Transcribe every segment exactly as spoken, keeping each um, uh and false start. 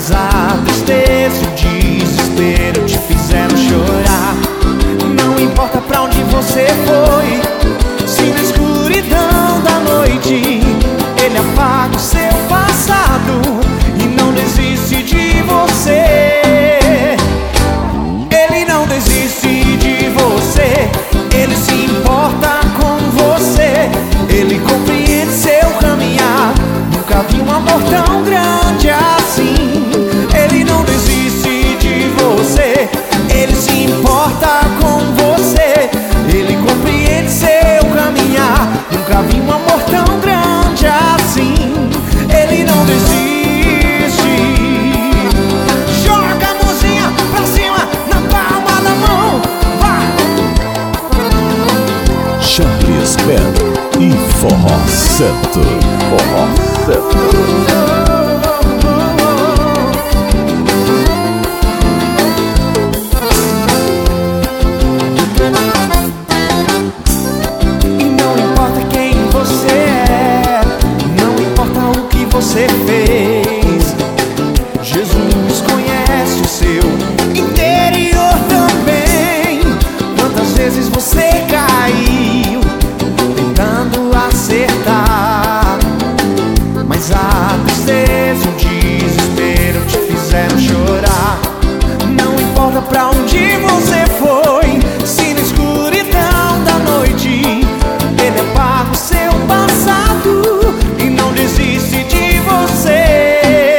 Mas a tristeza e o desespero te fizeram chorar. Não importa pra onde você foi, se na escuridão da noite ele apaga o seu passado e não desiste de você. Ele não desiste de você, ele se importa com você, ele compreende seu caminhar. Nunca vi um amor tão grande assim. Ele não desiste de você, ele se importa com você, ele compreende seu caminhar. Nunca vi um amor tão grande assim. Ele não desiste. Joga a mãozinha pra cima, na palma da mão, vai! Charles Band e Forró Santo. Forró Santo. Você fez. Jesus conhece o seu interior também. Quantas vezes você caiu tentando acertar, mas a tristeza e o desespero te fizeram chorar. Não importa pra onde você foi, se na escuridão da noite ele apaga o seu passado e não desiste de você.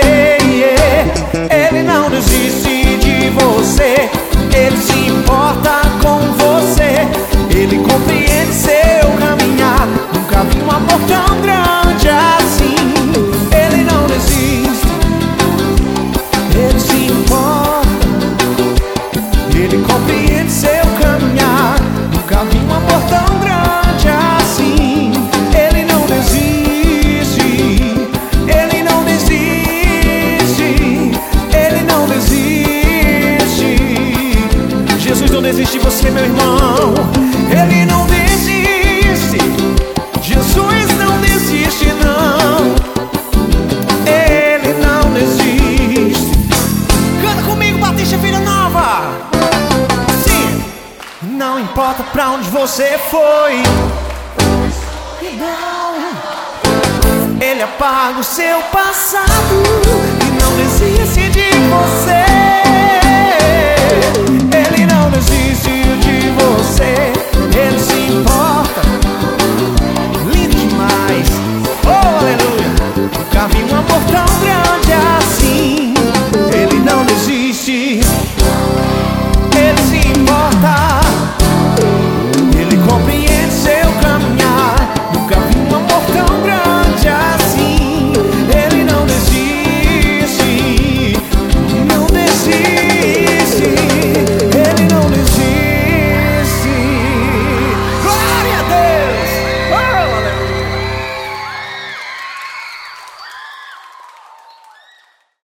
Ele não desiste de você, ele se importa com você, ele compreende seu caminhar. Nunca vi um amor tão grande assim. Ele não desiste, ele se importa, ele compreende seu caminhar. Nunca vi um amor tão grande assim. Ele não desiste, ele não desiste, ele não desiste. Jesus não desiste de você, meu irmão. Ele não desiste. Jesus não desiste, não. Ele não desiste. Canta comigo, Batista Filha Nova. Sim. Não importa pra onde você foi, ele apaga o seu passado